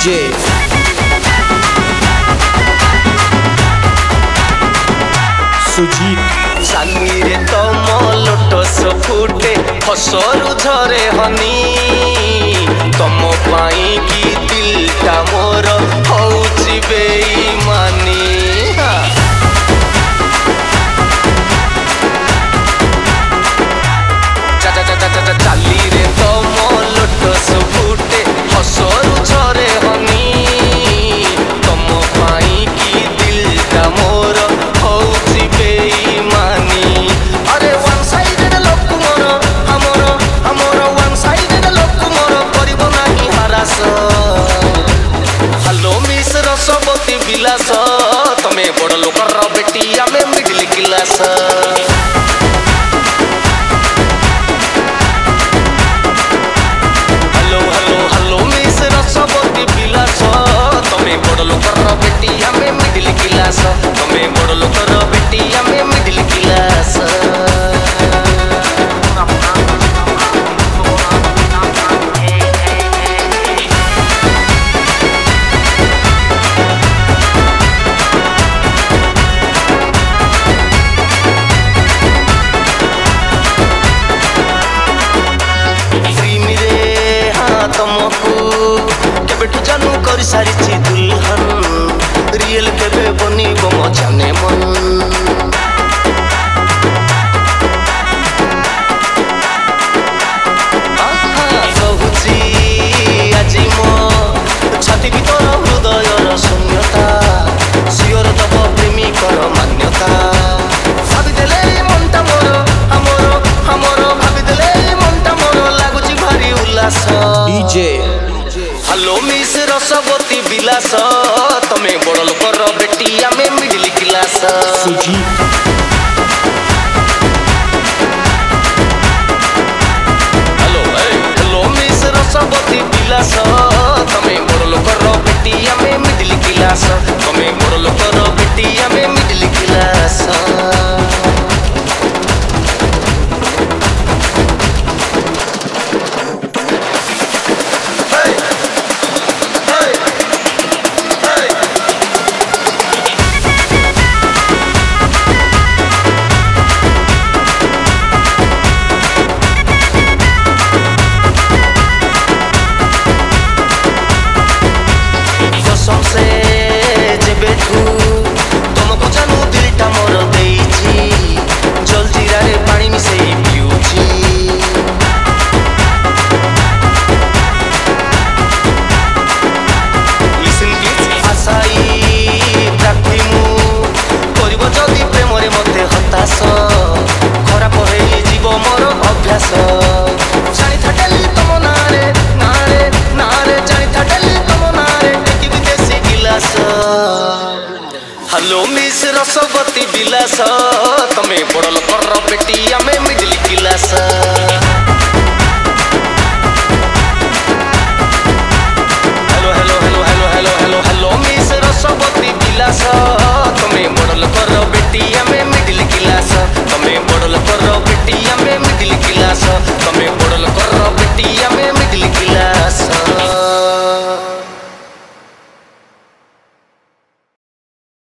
DJ Sujit सानी रे तम लोटस फुटे हसरु झरे हनी तम पाई की दिलटा मोर होउची बेईमानी चाली रे तम लोटस फुटे हसरु झरे हनी तम पाई की दिलटा मोर होउची बेईमानी अरे वन साइडेड लोक मोर हमर वन साइडेड लोक मोर करिबो नाही हरास हेलो मिस रसवती विलास तमे बड़ लोकर बेटी आमे मिडिल क्लास तमे बड़ लोकर बेटी आमे मिडिल क्लास केबेठू जानू कर सारी दुल्हन रियल केबे बनिब मो जाने मन कहुची आजी मो छाती भीतर हृदयर शून्यता सियर दब प्रेमिकर मान्यता भाविदेले मनटा मोर हमर भाविदेले मनटा मोर लागुची भारी उल्लास DJ hello miss Rasavati Vilas तमे बड़ लोकर बेटी